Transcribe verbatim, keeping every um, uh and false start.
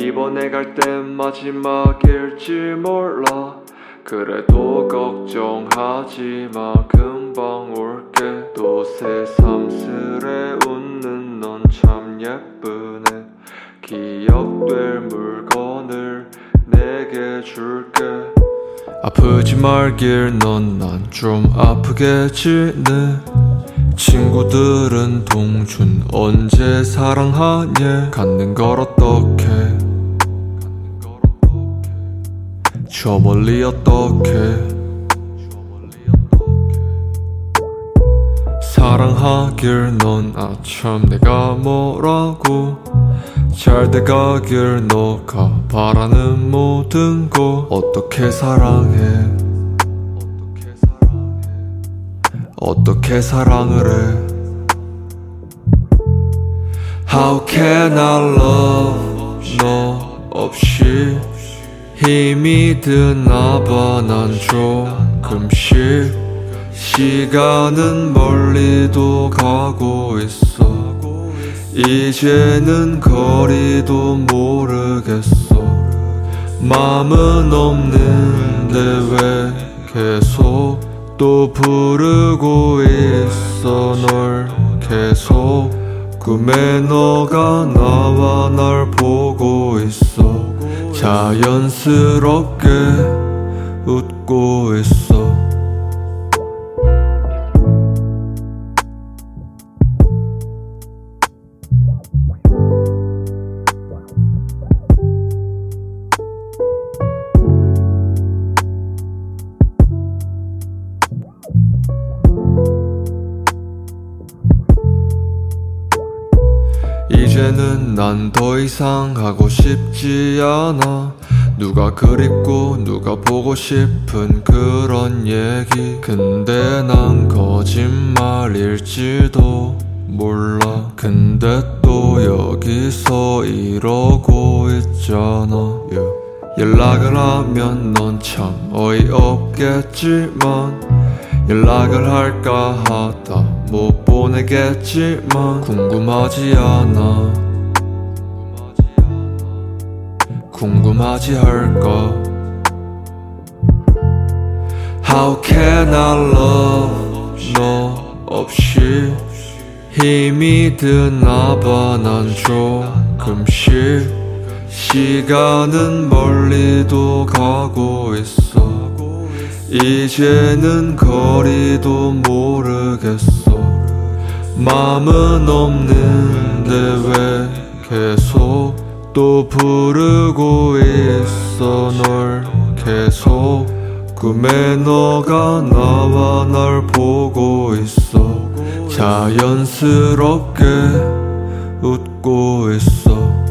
이번에 갈 땐 마지막일지 몰라. 그래도 걱정하지마, 금방 올게. 또 새삼스레 웃는 넌 참 예쁘네. 기억될 물건을 내게 줄게. 아프지 말길, 넌 난 좀 아프게 지내. 친구들은 동준 언제 사랑하냐, 갖는 걸 어떡해, 저 멀리 어떡해. 사랑하길 넌 아참 내가 뭐라고. 잘 돼가길 너가 바라는 모든 거. 어떻게 사랑해, 어떻게 사랑을 해. How can I love 너 없이. 힘이 드나봐 난 조금씩. 시간은 멀리도 가고 있어. 이제는 거리도 모르겠어. 맘은 없는데 왜 계속 또 부르고 있어 널 계속. 꿈에 너가 나와 날 보고 있어. 자연스럽게 웃고 있어. 이제는 난 더 이상 하고 싶지 않아. 누가 그립고 누가 보고 싶은 그런 얘기. 근데 난 거짓말일지도 몰라. 근데 또 여기서 이러고 있잖아. yeah. 연락을 하면 넌 참 어이없겠지만, 연락을 할까 하다 못 보내겠지만 궁금하지 않아. 궁금하지 할까. How can I love 너 없이. 힘이 드나봐 난 조금씩. 시간은 멀리도 가고 있어. 이제는 거리도 모르겠어. 맘은 없는데 왜 계속 또 부르고 있어 널 계속. 꿈에 너가 나와 날 보고 있어. 자연스럽게 웃고 있어.